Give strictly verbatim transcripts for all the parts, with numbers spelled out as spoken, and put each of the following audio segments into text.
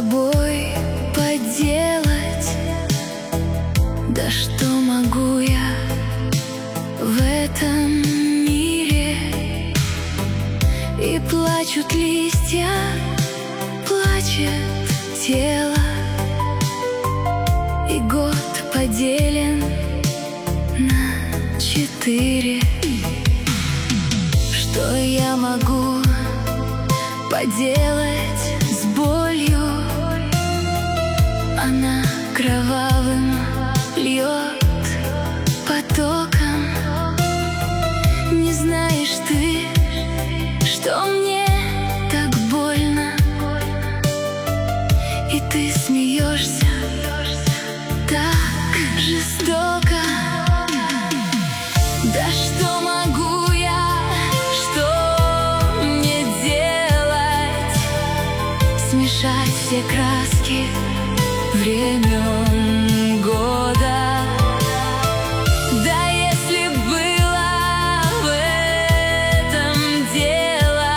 тобой поделать? Да что могу я в этом мире? И плачут листья, плачет тело, и год поделен на четыре. Что я могу поделать с болью? Она кровавым льет потоком. Не знаешь ты, что мне так больно, и ты смеешься так жестоко. Да что могу я, что мне делать? Смешать все краски времен года. Да если было в этом дело,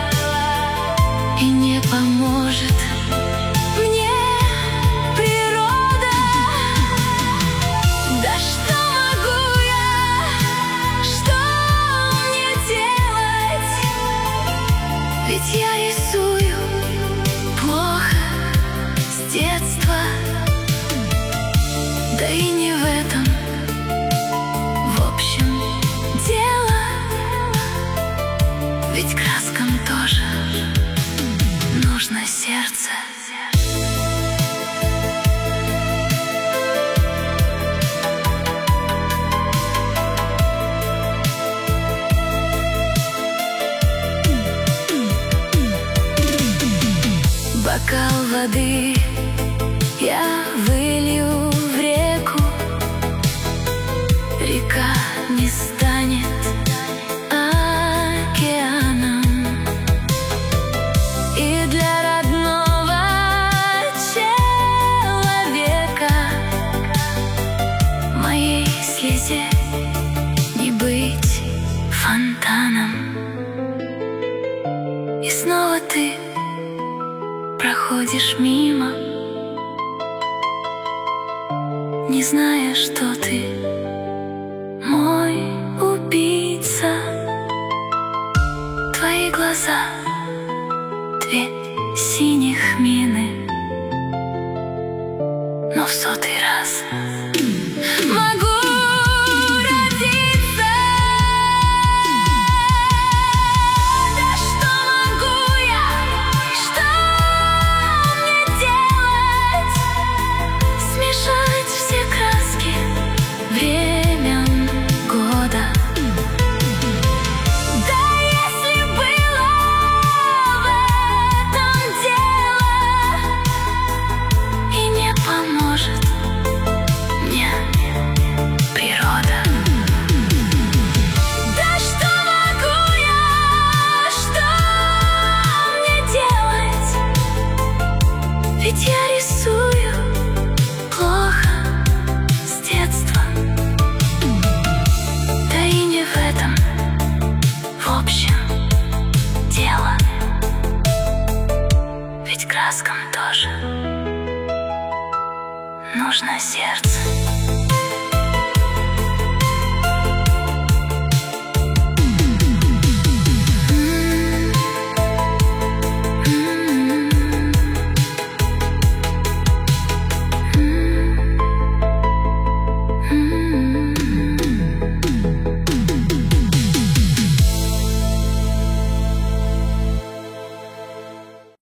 и не поможет мне природа. Да что могу я, что мне делать? Ведь я рисую плохо с детства. Да и не в этом, в общем, дело. Ведь краскам тоже нужно сердце. Бокал воды я вылью в реку, река не станет океаном. И для родного человека моей слезе не быть фонтаном. И снова ты проходишь мимо, не зная, что ты мой убийца. Твои глаза — две синих мины, но в сотый раз